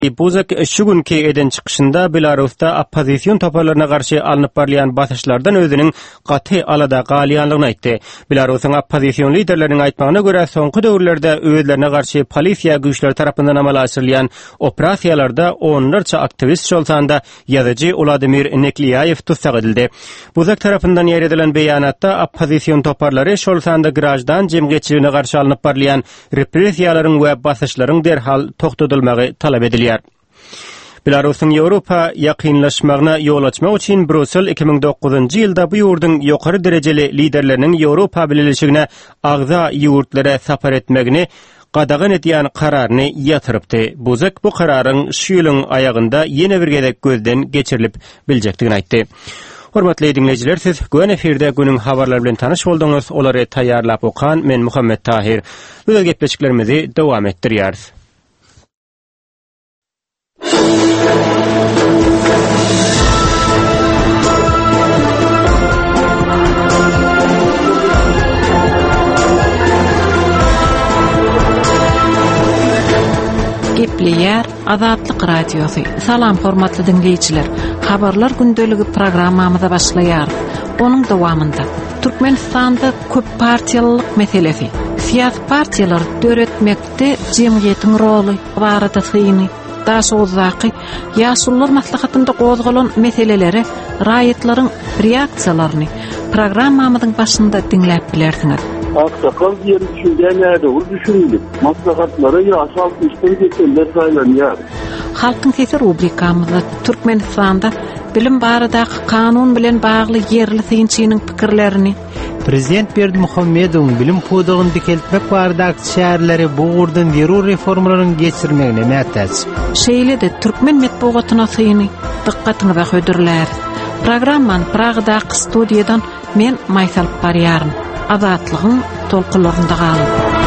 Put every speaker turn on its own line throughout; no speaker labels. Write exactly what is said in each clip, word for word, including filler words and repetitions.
Buzak şu günkü eden çıkışında Belarusda oppozisiyon toparlarına karşı alınıp barlayan basışlardan özünün qatı alada qaliyanlığını aytdı. Belarusun oppozisiyon liderlerinin aytmağına göre soňky döwürlerde özlerine karşı polisiya güýçleri tarapyndan amala aşyrylan operasiýalarda onlarca aktivist şolsanda ýazyjy Vladimir Nekliayev tutsak edildi. Buzak tarapyndan ýer edilen beýanatda oppozisiyon toparlary şolsanda grajdan jemgyýetçiligine karşı alınıp barlayan repressiýalaryň we basışlaryň derhal toktatylmagy talap edilýär. Belarusyň Ýewropa ýakynlaşmagyna ýol açmak üçin Brüssel iki bin dokuzunçy ýylda bu ýurduň ýokary derejeli liderleriniň Ýewropa bileşigine agza ýurtlara sapar etmegini qadağan edýän kararyny ýatyrypdy. Buzak bu kararyň şu ýylyň aýagynda ýene bir gezek gözden geçirilip biljekdigini aýtdy. Hormatly dinleýijiler, siz gün eferde günüň habarlary bilen tanyş bolduňuz. Olary taýýarlap okan men Muhammed Tahir. Bu gepleşiklerimizi dowam etdirýäris.
Gepleýär Azatlyk radiosu. Salam hormatly dinleýijiler. Habarlar gündeligi programmamyza başlaýar. Onuň dowamynda Türkmenistanda köp partiýalylyk meselesi, siyasi partiýalar döretmekde jemgyýetiň roly barada syny, daş uzaky, ýaşullar maslahatynda gozgalan meseleleri, raýatlaryň reaksiýalaryny programmamyzyň başynda dinläp bilersiňiz.
Aksakal ýeri düşünýänlerde ur düşünýär. Maslahatlary ýaşal üstün geçenler saýlanýar.
Halkyň sesi rubrikamyzda Türkmenistanda bilim baradaky kanun bilen bagly yerli synçynyň pikirlerini,
Prezident Berdimuhammedowyň bilim podagyny dikeltmek baradaky şäherleri bu gurdan ýerü reformalaryny geçirmegine mätäç.
Şeýle de türkmen medeniýetyna syny dikkatiňize hödürler. Programman Pragdaky studiýadan men Maysal Parýarym. Azatlygyň tolkunlarynda galyp.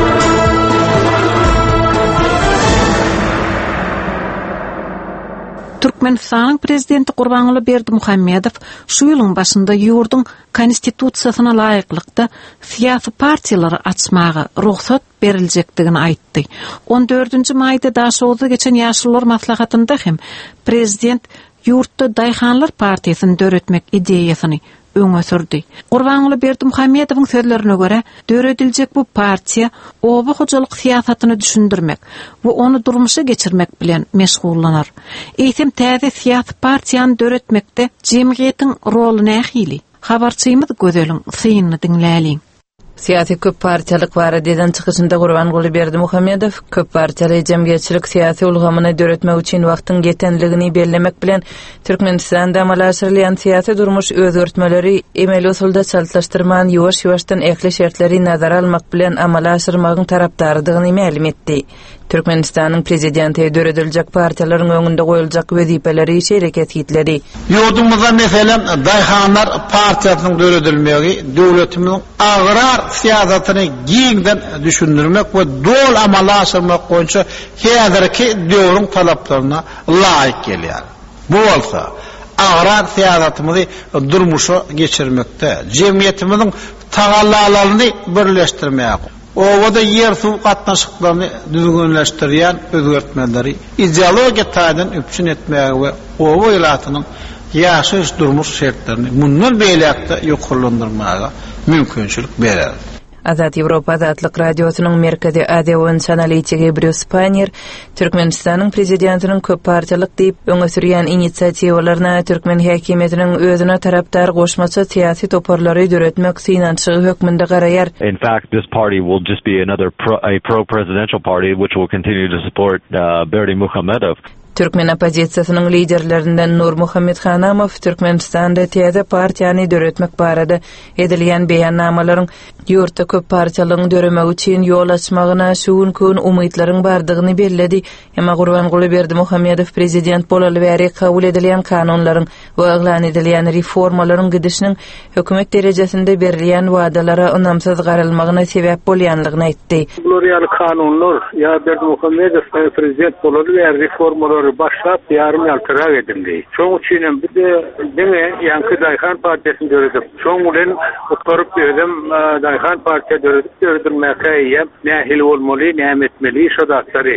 Türkmenistanyň prezidenti Gurbanuly Berdimuhammedow şu ýylyň başynda ýurduň konstitusiýasyna laýyklykda siyasi partiýalary açmagy ruhsat berilejekdigini aýtdy. on dördünçi maýda daşozy geçen ýaşullar maslahatynda hem prezident ýurtda Daýhanlar partiýasyny döretmek ideýasyny öňe sürdi. Gurbanuly Berdimuhammedowyň sözlerine göre döredilejek bu partiýa oba hojalyk siýasatyny düşündirmek we onu durmuşa geçirmek bilen meşgullanar. Eýsem täze siýasy partiýany döretmekde jemgyýetiň roly nähili? Habarçymyz gözeliň synyny dinläliň.
Siyasi köp partiýalyk baradadan çykyşynda Gurbanuly Berdimuhammedow köp partiýaly jemgyýetçilik siýasy ulgamyny döretmek üçin wagtyň getenligini bellemek bilen Türkmenistanda amala aşyrylýan siýasy durmuş özgertmeleri emeli usulda çaltyşdyrman ýuwaş-ýuwaşdan ekli şertleri nazara almak bilen amala aşyrmagyň tarapdarydygyny ma'lum etdi. Türkmenistanyň prezidenti dörediljek partiýalaryň öňünde goýuljak wezipeleri şereket etledi.
Ýurdumyzda meselem Daýhanlar partiýasynyň döredilmegi döwletimiň agrar siýasatyny giňden düşündirmek we dol amala aşyrmak boýunça häzirki döwrüň talaplaryna laýyk gelýär. Bu bolsa agrar siýasatymyzy durmuşa geçirmekde, jemgyýetimiziň tagallalaryny birleşdirmek, owada ýer suw gatnaşyklaryny düzgünleşdirýän özgertmeleri ideologiýa taýdan üpçün etmek we owa ýylatynyň ýaşaş durmuş şertlerini mundan beýlekde ýokurlandyrmaga mümkinçilik berer.
Azat Ýewropa Azatlyk radiosynyň merkezi Adewen analitigi Bruce Panier Türkmenistanyň prezidentiniň köp partiýalyk diýip öňe sürýän inisiatiwalaryna Türkmen häkimetiniň özüne tarapdar goşmaça siýasy toparlary döretmek synançygy hökmünde garaýar.
In fact, this party will just be another pro, a pro-presidential party which will continue to support uh, Berdimuhammedow.
Türkmen opozisiýasynyň liderlerinden Nur Muhammed Hanamow Türkmenistanda täze partiýany döretmek barada edilýän beýannamalaryň ýurtda köp partiýalyň döremek üçin ýol açmagyna şuun kun umytlaryň bardygyny belledi. Emma Gurbanuly Berdimuhammedow prezident bolaly bäri kabul edilýän kanunlaryň we eglan edilýän reformalaryň gidişiniň hökümet derejesinde berilýän wadalara onamsız garalmagyna sebäp bolýanlygyny aýtdy.
Bu ýaly kanunlar ýa Berdimuhammedow prezident bolaly bäri reformalar başlap yarım yaltıra edildi. Çoğu üçin bir de deme yankı Daýhan partiýasyny döredip, çoğu bilen oturup dedim Daýhan partiýa döredip döredilmäke ýa nähil bolmaly, näme etmeli şo datlary.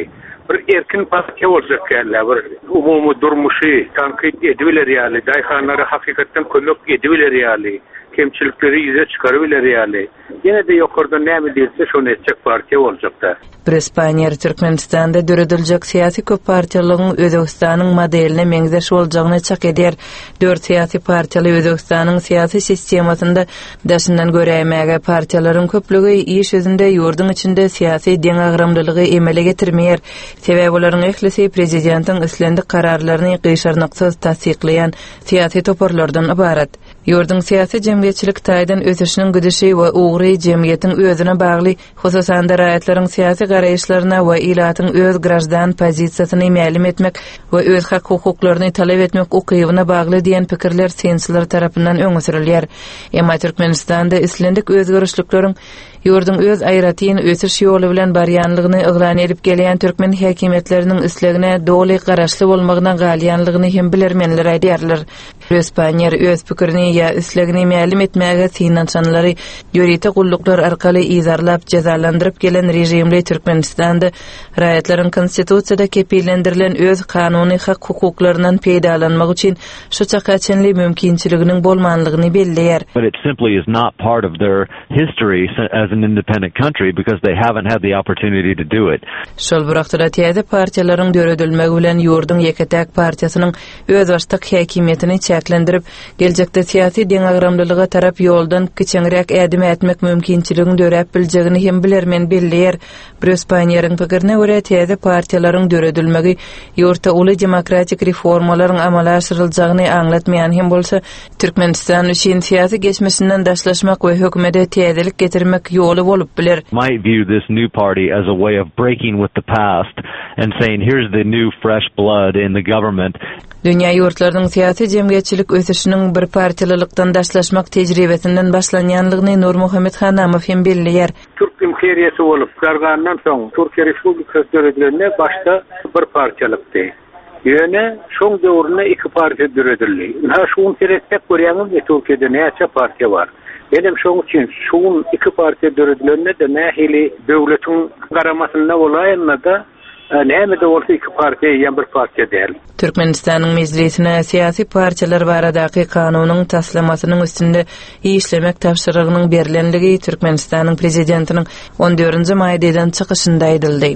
bir erkin partiya olacak yerler, bir umumu durmuşu tankit edibiler yani, dayhanları hakikaten kolluk edibiler yani, kemçilikleri yüze çıkarıbiler yani. Yine de yukarıda ne mi değilse şunu edecek partiya olacak da.
Brespanyer Türkmenistan'da döredilecek siyasi köp partiyalygyň Özbegistanyň modeline meňzeş boljagyny çak eder. Dört siyasi partiyaly Özbegistan'yň siyasi sistemasynda daşyndan görämäge partiyalaryň köplügi iş özünde ýurdun içinde siyasi deň agramlylygy emele getirmeýär. Sebäbi olaryň ehlisi prezidentiň islendik kararlaryny gyşarnyksyz tasdikleýän siyasi toparlardan ibaret. Ýurdun siyasi jemgyýetçilik taýdan ösüşiniň güdüşi we ugry jemgyýetiň özüne bagly, hususan da raýatlaryň siyasi garaýşlaryna we ilatyň öz grajdan pozisiýasyny ma'lum etmek we öz hak hukuklaryny talap etmek ukybyna bagly diýen pikirler sensler tarapyndan öňe sürilýär. Emma Türkmenistanda islendik özgörüşlikleriň ýurdun öz aýratyn ösüş ýoly bilen barýanlygyny yglan edip gelýän türkmen häkimetleriniň islegine doly garaşly bolmagyna galýanlygyny hem bilermenler aýdýarlar. Brespanyer öz pikirini ýa islegini ma'lum etmäge finansanlary ýöriti gulluklar arkaly izarlap jazalandyryp gelen rejimli Türkmenistanda raýatlaryň konstitusiýada kepillendirilen öz kanuny hak hukuklarynyň peýdalanmagy üçin şu çakaçynly mümkinçiliginiň bolmanlygyny belleýär.
But it simply is not part of their history as an independent country because they haven't had the opportunity to do it.
Şol burakda täze partiyalaryň döredilmegi bilen ýurdun Ýeketäk partiýasynyň öz başlyk häkimetini çäklendirip, geljekde siyasi deň agramlylyga tarap ýoldan kiçiňrek ädim etmek mümkinçiligini döräp biljegini hem bilermen belleýär. Brespanyeryň pikirine görä täze partiyalaryň döredilmegi ýurtda uly demokratik reformalaryň amala aşyryljagyny aňlatmaýan hem bolsa, Türkmenistan üçin siyasi geçmişinden daşlaşmak we hökümete täzelik getirmek ýoly bolup biler.
Might view this new party as a way of breaking with the past and saying here's the new fresh blood in the government.
Dünýä ýurtlarynyň siyasi jemgyýetçilik ösüşiniň bir partiýalylykdan daşlaşmak tejribesinden başlanýanlygyny Nur Muhammed Hanamow hem belleýär.
Türk imperiyesi bolup gargandan soň Türkiýe Respublikasy döredilende başda bir partiýalykdy. Ýöne şoň döwründe iki partiýa döredildi. Ha şoň teretsek görýäňiz Türkiýede näçe partiýa bar. Benim şoň üçin şoň iki partiýa döredilende de nähili döwletiň garamasynda bolaýanda da näme de bolsa iki partiýa ýa bir partiýa däl.
Türkmenistanyň meclisine siyasi partiýalar baradaky kanunyň taslamasynyň üstünde işlemek tapşyrygynyň berilenligi Türkmenistanyň prezidentiniň on dördünji maýdadan çykyşynda aýdyldy.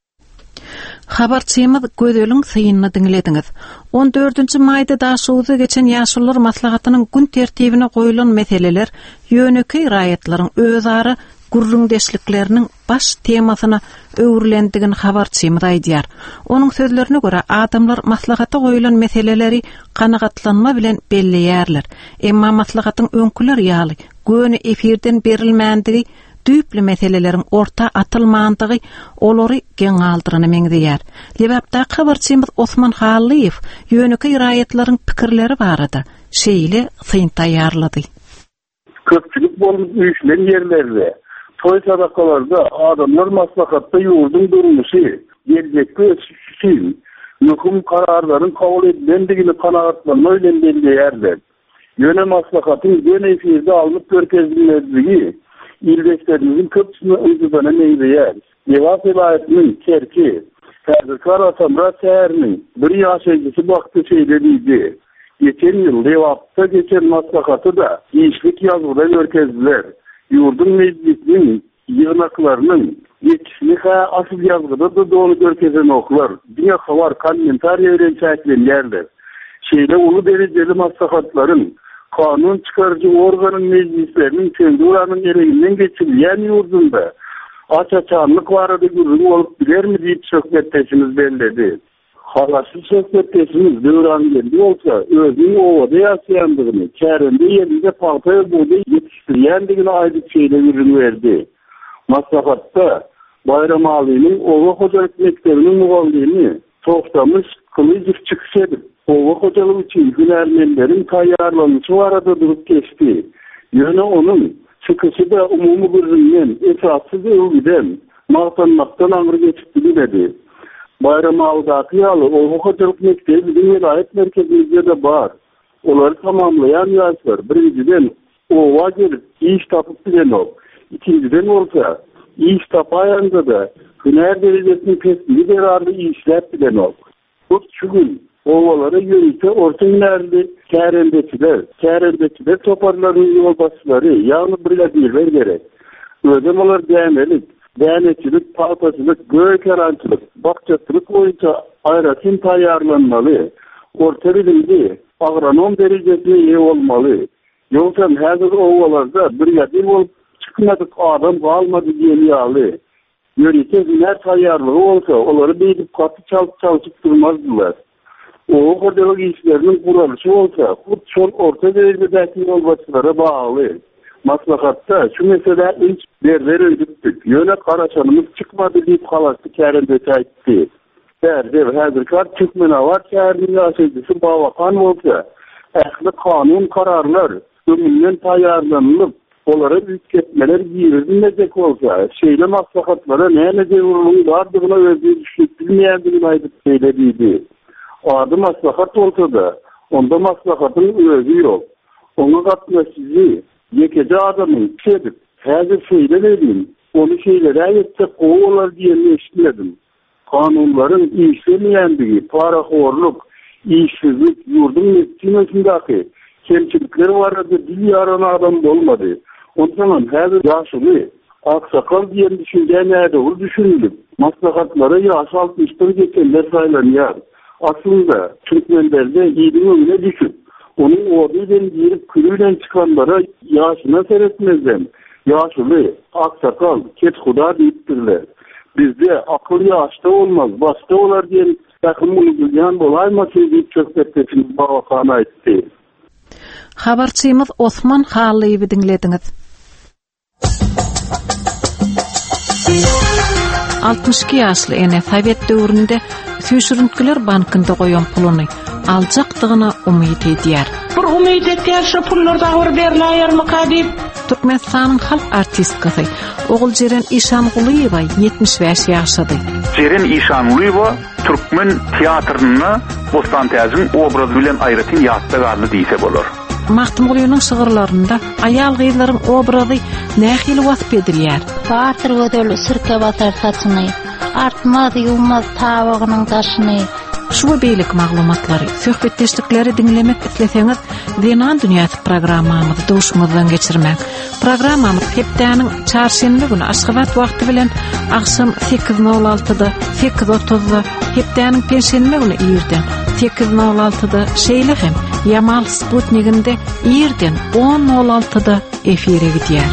Habarçymyz Gödeliň synyny dinlediňiz. on dördünji maýda daşuwda geçen ýaşullar maslahatynyň gün tertibine goýulan meseleler ýöneki raýatlaryň özara gurrundeşlikleriniň baş temasyna öwürlendigini habarçymyz aýdýar. Onuň sözlerine görä adamlar maslahata goýulan meseleleri kanagatlanma bilen belleýärler. Emma maslahatyň öňküler ýaly göni efirden berilmänligi düýpli meseleleriň orta atylmandygy olary geň aldyryny meňzeýär. Lebapda habarçymyz Osman Halyýew ýöneki raýatlaryň pikirleri barada şeýle syn taýýarlady.
Köpçülik bolup üýtlen ýerlerde, toý sadakalarda adamlar maslahatda ýurdun durmuşy, geljekde ösüşi, möhüm kararlaryň kabul edilendigini kanagatlanma bilen belleýärler. Ýöne maslahatyň göni efirde alınıp görkezilmezligi ildeşlerimizin köpçüsünü uygulana meýleýär. Ýewap vilayatynyň kerki, Häzirkar Atamra şäheriniň bir ýaşaýjysy wagty şeýlediydi. Geçen ýyl Lewapda geçen maslahaty da işlik ýazyda görkezdiler. Ýurdun meclisiniň ýygnaklarynyň ýetmişini ha asyl ýazyda da donu görkezen oklar. Diňe habar kommentariýa bilen çäklenýärler. Şeýle uly derejeli maslahatlaryň kanun çıkarıcı organın meclislerinin kendi ulanın ereğinden geçirilyen yurdunda açaçanlık varada gürrün olup biler mi deyip söhbetteşimiz belledi. Halasız söhbetteşimiz devran geldi olsa özünün ovada yaşayandığını, kärende yerinde paltaya boğda yetiştiriyendigini aydık şeyle ürün verdi. Maslahatta Bayram Ali'nin ova hocalık mektebinin muvalliğini toxtamış kılıcık çıkış edip ova hocalık için hünermenlerin tayyarlanışı arada durup geçti. Yöne onun çıkışı da umumu gürründen, esassız övgüden, mağtanmaktan ağır geçipti biledi. Bayram Ali'daki yalı ova hocalık mektebi bizim vilayet merkezimizde de var. Onları tamamlayan yaşlar. Birinciden ova gelip iş tapıp bilen ol. İkinciden olsa iş tapayandı da hüner derecesini tespiti kararlı işler bilen ol. Bu çugün ovalara yönüte orta hünerli kârendeçiler, kârendeçiler toparların yol basıları, yağlı brigadirler gerek. Ödemalar değermelik, değernecilik, palpacılık, göğe karancılık, bakçatılık boyunca ayratin tayarlanmalı, orta bilimli, agronom derecesine iyi olmalı. Yoksa hazır ovalarda brigadir olup çıkmadık adam kalmadı diye yağlı. Yönete hüner tayarlığı olsa onları beydip katı çalıp çalışıp durmazdılar. O kadar işlerinin kuruluşu olsa, bu çok orta derecedeki yol basılara bağlı. Maslahatta şu mesela ilk derler öldüktük. Yöne karaçanımız çıkmadı deyip kalastı kârendeki aitti. Derler hazır kar çıkmına var kârinin yaşayıcısı bağvakan olsa, ehli kanun kararlar ömünden tayarlanılıp onlara ütketmeler giyirilmeyecek olsa, şeyle maslahatlara ne ne devurunun vardı buna öldüğü düşünüp bilmeyendiğini aydık söylediydi. Adı maslahat olsa da onda maslahatın özü yok. Onu katma sizi yekece adamın şeydir. Hazır şeyler edin. Onu şeylere ayetsek kovular diye eşitledim. Kanunların işlemeyendiği, parakhorluk, işsizlik, yurdun netçimesindeki kemçilikleri vardı. Dil yaran adam olmadı. O zaman hazır yaşlı, aksakal diyen düşünce nerede olur düşünülüp. Maslahatlara yaş altmıştır geçenler saylanıyor. Aslında Türkmenlerde iyiliğin önüne düşüp, onun orduyla girip külüyle çıkanlara yaşına seyretmezden, yaşlı, aksakal, kethuda deyiptirler. Bizde akıl yaşta olmaz, başta olar diyen yakın bunu bilgen olaymasın deyip çökbetmesini bağakana etti.
Habarçıyımız Osman Hallı'yı dinlediniz. altmış iki yaşlı ene Sovet döwründe Süýşürüntüler bankynda goýan puluny aljakdygyna umyt edýär.
Bir umyt etýär şu pullar dagry berilýärmi kadip?
Türkmenistanyň halk artistkasy Oguljerem Işangulyeva yetmiş beş ýaşady.
Jerem Işangulyeva Türkmen teatryny Bostantyazyn obrazy bilen aýratyn ýatda garly diýse bolar.
Mahtumgulynyň şygyrlarynda aýal gyzlaryň obrazy nähili wasyp edilýär.
Batır ödül sirke batar saçyny, artmaz ýuwmaz tawagynyň taşyny.
Şu beýlik maglumatlary, söhbetdeşlikleri dinlemek isleseňiz, Zenan Dünýäsi programmamyzy duşmazdan geçirmek. Programmamyz hepdäniň çarşembe güni Aşgabat wagty bilen akşam sekiz nol altıda, sekiz otuzda, hepdäniň perşembe güni ýerden sekiz nol altıda şeýle hem Yamal Sputniginde ýerden on nol altıda efire gidýär.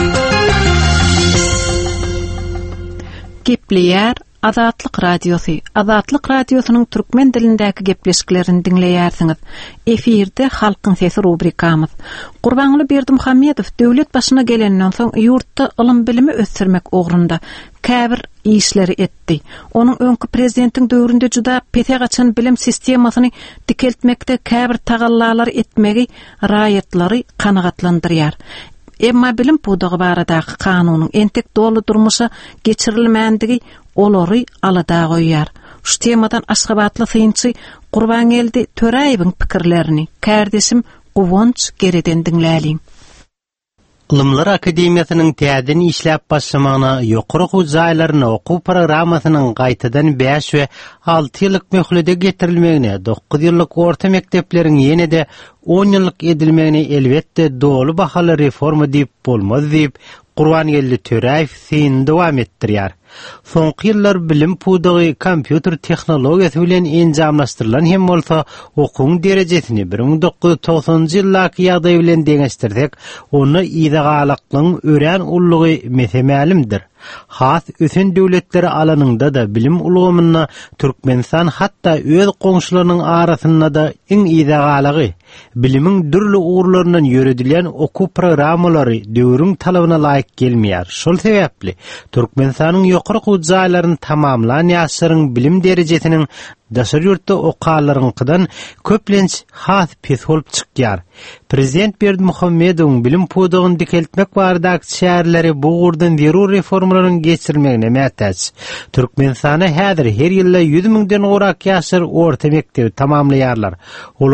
Gepliyar Azatlyk radiosu. Azatlyk radiosynyň türkmen dilindäki gepleşiklerini dinleýärsiňiz. Efirde halkyň sesi rubrikamyz. Gurbanly Berdimuhammedow döwlet başyna gelenden soň ýurtda ylym bilimi ösdürmek ogrunda käbir işleri etdi. Onuň öňkü prezidentiň döwründe juda pete gaçan bilim sistemasyny dikeltmekde käbir tagallalary etmegi raýatlary kanagatlandyrýar. Emma bilim pudugy baradaky kanunyň entek dolu durmuşa geçirilmendigi olary alada goýýar. Şu temadan Aşgabatly synçy Gurbangeldi Töraýewiň pikirlerini kärdeşim Gowonç gereden dinläliň.
Ilımlar Akademiyasynyň täzeden işläp başlamagyna ýokary hujaýlaryna okuw programasynyň gaýtadan beş we alty ýyllyk möhlede getirilmegine, dokuz ýyllyk orta mektepleriň ýene-de on ýyllyk edilmegine elbetde dolu bahaly reforma diýip bolmaz diýip Gurbangeldi Töraýew syn dowam etdirýär. Soňky ýyllar bilim pudugy kompýuter tehnologiýasy bilen enjamlaşdyrylan hem bolsa okuň derejesini bir ming dokuz ýuz togsanjy ýyllaky ýagdaý bilen deňeşdirsek, onu ýydagalyklyň ören ullugy mesemälimdir. Has ösen döwletleri alanynda da bilim ulgamyna Türkmenistan hatda öz goňşularynyň arasynda da iň ýydagalygy, bilimiň dürli uğurlaryndan ýöredilen okuw programmalary döwrüň talabyna laýyk gelmeýär. Şol sebäpli Türkmenistanyň ýokary hujaýlaryny tamamlan ýaşlaryň bilim derejesiniň daşary ýurtda okallaryňkydan köplenç has pes bolup çykýar. Prezident Berdimuhammedowyň bilim pudugyny dikeltmek baradaky şäherleri bu gurdan zerur reformalaryň geçirmegine mätäç. Türkmenistana häzir her ýylda yüz miňden gorak ýaşlar orta mektebi tamamlaýarlar. Olardan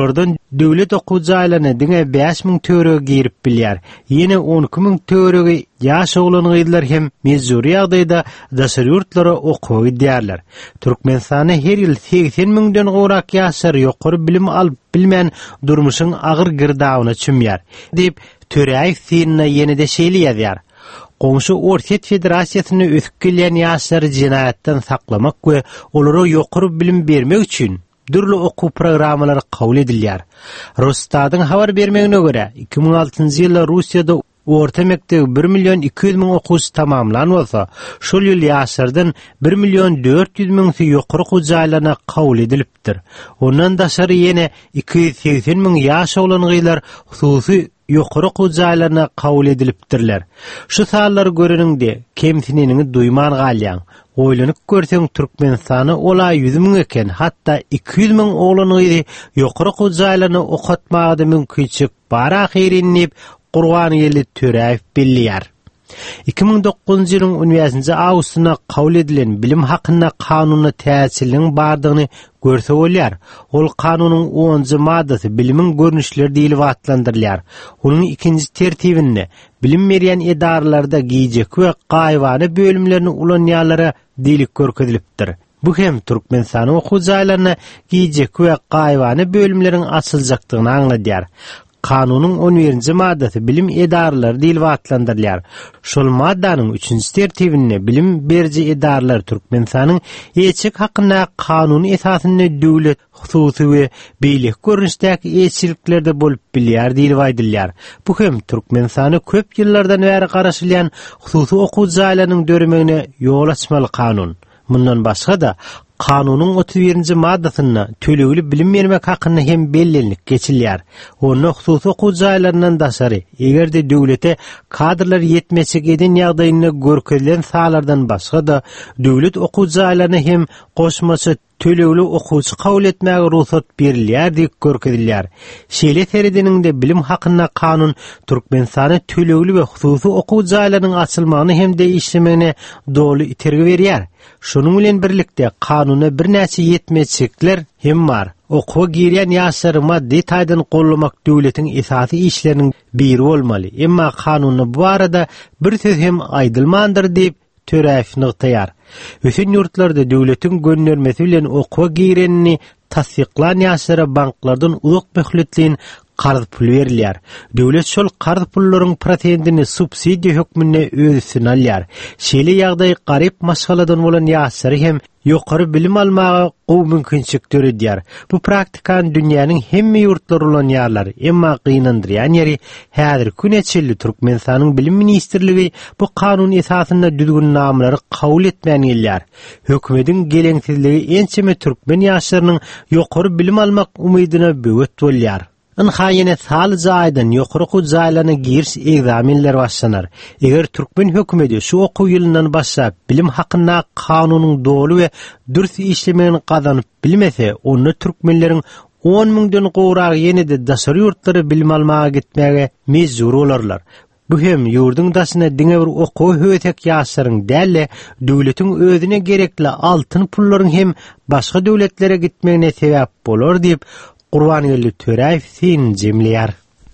döwlet okujaýlaryna diňe beş ming töre girip bilýär. Ýene on iki ming töregi ýaş oglanylar hem mezuri ýagdaýda daşary ýurtlara okuw edýärler. Türkmenistana her ýyl seksen mingden gorak ýaşar ýokary bilim alyp bilmän durmuşyň agyr girdawyna çümýär diýip Töreýew synna ýene-de şeýle ýazýar. Goňşy Orset Federasiýasyny ösüp gelýän ýaşlary jinayatdan saklamak we olary ýokary bilim bermek üçin dürli okuw programmalary kabul edilýär. Rostadyň habar bermegine görä, iki ming altynjy ýylda Russiýada orta mekdep bir milyon iki yüz ming okuwçy tamamlan bolsa, şol ýyl ýaşlardan bir milyon dört yüz ming ýokary okuwçylaryna kabul edilipdir. Ondan daşary ýene iki yüz seksen ming ýaş oglanylar hususy ýokary okuwçylaryna kabul edilipdirler. Şu sallar göreningde kemsineniňi duýman galýan. Oýlanyp görseň Türkmenistany ola yüz ming eken, hatda iki yüz ming oglanyny ýokary okuwçylaryna okatmagda mümkinçilik bar ahyrinip Qurban ýeli Töreýew bilýär. iki ming dokuzunjy ýylyň on beşinji awgustyna kabul edilen bilim hakyna kanunyna täsirliň bardygyny görse bolýar. Ol kanunyň onunjy maddasy bilimin görnüşleri diýilip atlandyrylýar. Onuň ikinji tertibinde bilim berýän edaralarda giýjek we gaýwany bölümlerini ulanýarlara diýilik görkezilipdir. Bu hem Türkmenistan okuwçylaryna giýjek we gaýwany bölümleriň açyljakdygyny aňladýar. Kanunyň on birinji maddasy bilim edaralary diýilip atlandyrylýar. Şol maddanyň üçinji tertibinde bilim berji edaralar Türkmenistanyň eçik hakyna kanun esasynda döwlet, hususy we beýlik görnüşdäki eçiliklerde bolup bilýär diýilip aýdylýar. Bu hem Türkmenistany köp ýyllardan bäri garaşylýan hususy okuwçylarynyň döremegine ýol açmaly kanun. Mundan başga da Kanunyň otuz birinji maddasyna tölegli bilim bermek hakyny hem bellilik geçilýär. Onu hususy okuwçylaryndan daşary, egerde döwlete kadrlar ýetmesek eden ýagdaýyny görkezlen sahalardan başga da döwlet okuwçylaryna hem goşmasy tölegli okuwçy kabul etmäge ruhsat berilýär diýip görkezilýär. Şeýle teredininde bilim hakyna kanun Türkmenistany tölegli we hususy okuwçylarynyň açylmagyny hem de işlemegine dolu itergi berýär. Şonuň bilen birlikde kanuny bir näçe ýetmezçilikler hem bar. Okuwa girýän ýaşlary maddi taýdan gollamak döwletiň esasy işleriniň biri bolmaly. Emma kanuny bu arada bir söz hem aýdylmandyr diýip Töreýew nyktaýar. Ösen ýurtlarda döwletiň göndermesi bilen okuwa girenini tasdiklan ýaşlara banklardan uzak möhletliň qarz pul berilýär. Döwlet şol qarz pullaryň prosentini subsidiýa hökmünde özüne alýar. Şeýle ýagdaý garyp maşgaladan bolan ýaşlary hem ýokary bilim almagy gowy mümkinçilik töredýär. Bu praktikan dünýäniň hemme ýurtlary bolan ýarlar, emma gynandyrýan ýeri häzir küneçilli Türkmenistanyň bilim ministrligi bu kanun esasynda düzgün namlary kabul etmän gelýär. Hökümetiň geleňsizligi ençeme türkmen ýaşlarynyň ýokary bilim almak umydyna böwet bolýar. Ynhaýene sal jaýdan ýokary okuwçylaryna giriş egzaminleri başlanar. Eger Türkmen hökümeti şu okuw ýylyndan başlap bilim hakyna kanunyň dolu we dürüst işlemegini gazanyp bilmese, onu türkmenleriň on mingden gowrak ýene-de daşary ýurtlary bilim almaga gitmäge mejbur bolarlar. Bu hem ýurduň daşyna diňe bir okuw höwetsek ýaşlaryň dälle döwletiň özüne gerekli altyn pullaryň hem başga döwletlere gitmegine sebäp bolar diýip Qurbangelli Töreýew syn jemleýär.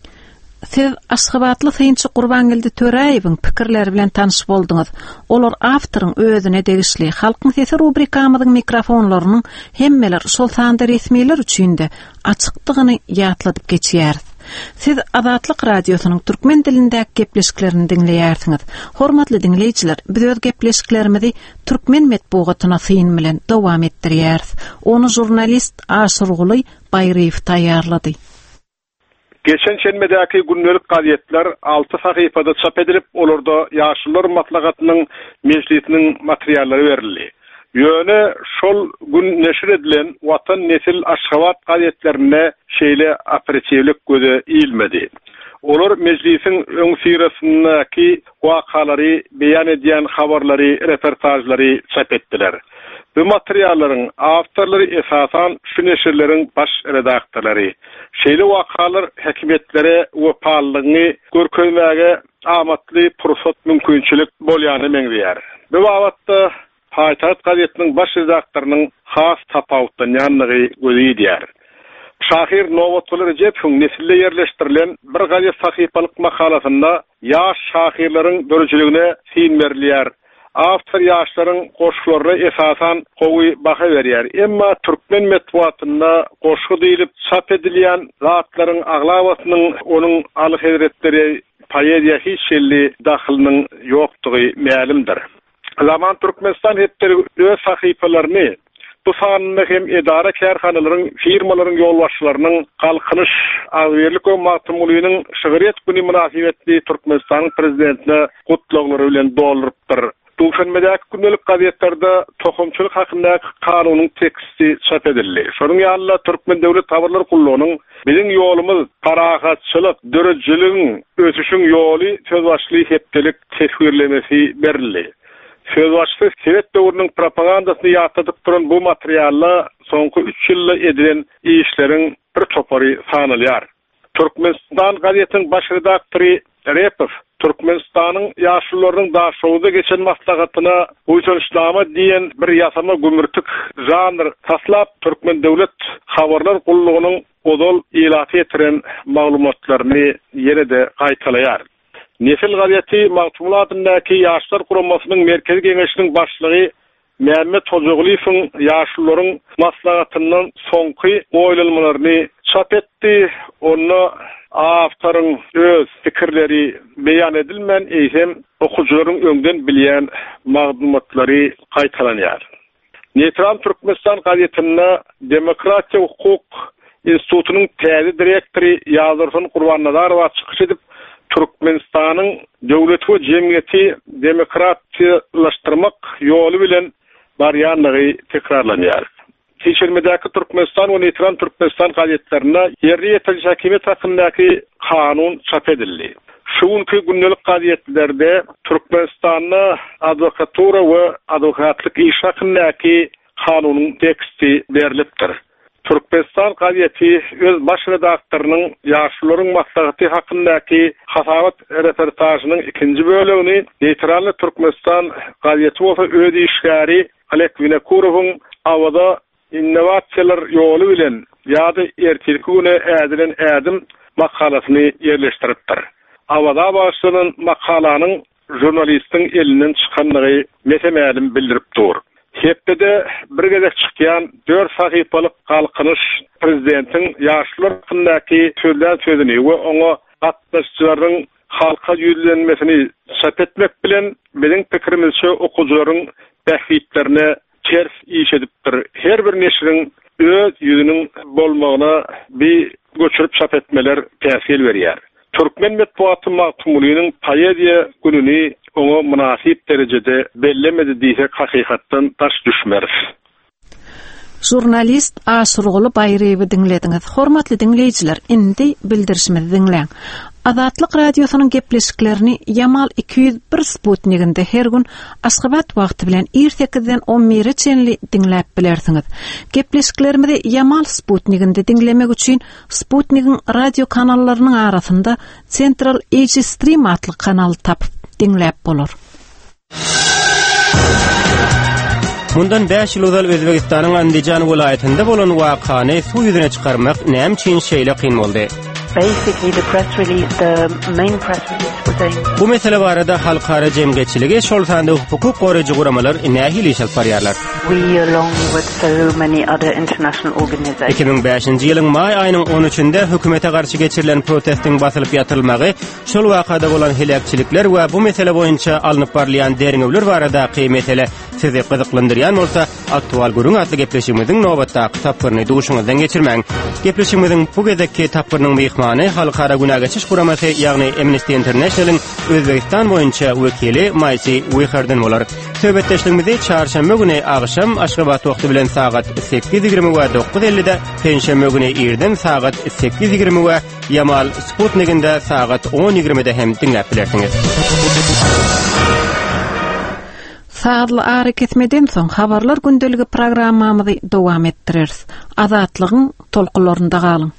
Siz Aşgabatly synçy Qurbangelli Töreýewiň pikirleri bilen tanyş boldyňyz. Olar awtoryň özüne degişli Halkyň sesi rubrikamyzyň mikrofonlarynyň hemmeler şol sanda resmiler üçin de açykdygyny ýatladyp geçýär. Siz Azatlyk radiosynyň türkmen dilindäki gepleşiklerini dinleýärsiňiz. Hormatly dinleýijiler, biz öz gepleşiklerimizi türkmen medeniýetyna syn bilen dowam etdirýäris. Onu jurnalist Aşyrguly Baýraýew taýýarlady.
Geçen şenmedäki gündelik gazetler altı sahypada çap edilip, olarda ýaşlylar matlagatynyň meclisiniň materiallary berildi. Ýöne şol gün neşir edilen Watan Nesil Aşgabat gazetlerine şeýle aperitiwlik göze iýilmedi. Olar meclisiň öň sirasyndaki wakalary beýan edýän habarlary, reportajlary çap etdiler. Bu materiallaryň awtorlary esasan şu neşirleriň baş redaktorlary. Şeýle wakalar häkimetlere we paýlygyny görkezmäge amatly pursat mümkinçilik bolýany meňzeýär. Bu wagtda Paytaht gazetiniň baş redaktorynyň has tapawutdan ýanlygy gözi edýär. Şahir Novotly Recep'in nesille yerleştirilen bir gazet sahipalyk makalasında yaş şahirlerin dörücülüğüne sin berliýär. Awtor ýaşlaryň goşgularyna esasan gowy baha berýär. Emma türkmen metbuatynda goşgu diýilip çap edilýän zatlaryň aglawasynyň onuň aly hedretleri poeziýa hiç şelli dahylynyň ýokdugy ma'lumdyr. Zaman Türkmenistan hepleri öz sahifalaryny bu sanny hem edara kärhanalaryň, firmalaryň ýolbaşçylarynyň kalkınış agyrlyk we magtymlygynyň şygyret güni münasibetli Türkmenistanyň prezidentine gutlaglary bilen doldurypdyr. Duşanmedäki gündelik gazetlerde tohumçylyk hakyndaky kanunyň teksti çap edildi. Şonuň ýalyna Türkmen döwlet tawarlar gullugynyň biziň ýolumyz parahatçylyk, dörejçiligiň ösüşüň ýoly sözbaşly hepdelik teswirlemesi berildi. Sözbaşly Sowet döwrüniň propagandasyny ýatadyp duran bu materiallar soňky üç ýylda edilen işleriň bir topary sanalýar. Türkmenistan gazetiniň baş redaktory Repov Türkmenistanyň ýaşlylaryň daşowda geçen maslahatyna uýsunçlama diýen bir ýasama gümürtük janr taslap Türkmen döwlet habarlar gullugynyň odol ýylaty etiren maglumatlaryny ýene-de gaýtalaýar. Nesil gazeti magtumlatyndaky ýaşlar guramasynyň merkezi geňeşiniň başlygy Mehmet Hojaguliýewiň ýaşlylaryň maslahatynyň soňky goýulmalaryny çap etdi. Onu awtoryň öz pikirleri beýan edilmän eýsem okuwçylaryň öňden bilýän maglumatlary gaýtalanýar. Netram Türkmenistan gazetinde Demokratiýa Hukuk Institutunyň täze direktory Ýazyrfyn Gurbannadarow çykyş edip Türkmenistanyň döwlet we jemgyýeti demokratiýalaşdyrmak ýoly bilen barýanlygy tekrarlanýar. Keçirmedäki Türkmenistan we Netram Türkmenistan gazetlerine yerli ýetici hakimiýet hakyndaky kanun çap edildi. Şuňky gündelik gazetlerde Türkmenistanyň adwokatura we adwokatlyk iş hakyndaky kanunyň teksti berilipdir. Türkmenistan gazeti öz baş redaktorynyň ýaşlaryň maslahaty hakyndaky hasabat reportajynyň ikinji bölümini Neytralny Türkmenistan gazeti bolsa öz işgäri Alek Vinokurowyň awada innovasiýalar ýoly bilen ýa-da ertelik güne ädilen ädim makalasyny ýerleşdiripdir. Awada başlanan makalanyň jurnalistiň elinden çykanlygy mesemälim bildirip dur. Hepde bir gezek çykýan dört sahipalyk kalkınış prezidentiň ýaşlar hakyndaky sözler sözüni we oňa gatnaşçylaryň halka ýüzlenmesini çap etmek bilen biziň pikirimizçe okuwçylaryň tähditlerine ters iş edipdir. Her bir neşriň öz ýüzüniň bolmagyna bir göçürüp çap etmeler täsir berýär. Türkmen metbuaty magtumlygynyň poeziýa gününi oňa münasip derejede bellemedi diýsek hakykatdan taş düşmer.
Jurnalist Aşurguly Bayreýewi dinlediňiz. Hormatly dinleýijiler, indi bildirişimizi dinleň. Azatlyk radiosynyň gepleşiklerini Yamal iki yüz bir Sputniginde her gün Aşgabat wagty bilen sekizden on bir çenli dinläp bilersiňiz. Gepleşiklerimizi Yamal Sputniginde dinlemek üçin Sputnigin radio kanallarynyň arasynda Central Asia Stream atly kanaly tapyp dinläp bolar.
Mundan beş ýyl uzal Özbegistanyň Andijan welaýatynda bolan wakany suw ýüzüne çykarmak näme üçin şeýle kyn boldy?
Basically, the press release, the main press release was saying...
Bu mesele barada halkara jemgyýetçiligi şol sanda hukuk goraýjy guramalar nähili iş alp barýarlar.
We, along with so many other international organizations...
iki bin beşinji ýylyň may aýynyň on üçinde hökümete garşy geçirilen protestiň basylyp ýatyrylmagy, şol wakada bolan helakçilikler we bu mesele boýunça alınıp barlayan deriňewler baradaky mesele sizi gyzyklandyrýan bolsa, aktual gurun atly gepleşigimiziň nobatdaky tapyryny duşuňyzdan geçirmäň. Gepleşigimiziň bu gezekki tapyrynyň mehmany halkara günaha geçiş guramasy, ýagny Amnesty International'yň Özbegistan boýunça wekili Maysy Wiherden bolar. Söhbetdeşligimizi çarşamba güni agşam Aşgabat wagty bilen sagat sekiz ýigirme we dokuz ellide, penşembe güni irden sagat sekiz ýigirme we Yamal Sputniginde sagat on ýigirmede hem dinläp bilersiňiz.
Saatly ara ketmeden soň habarlar gündeligi programmamyzy dowam etdireriz. Azatlygyň tolkularynda galyň.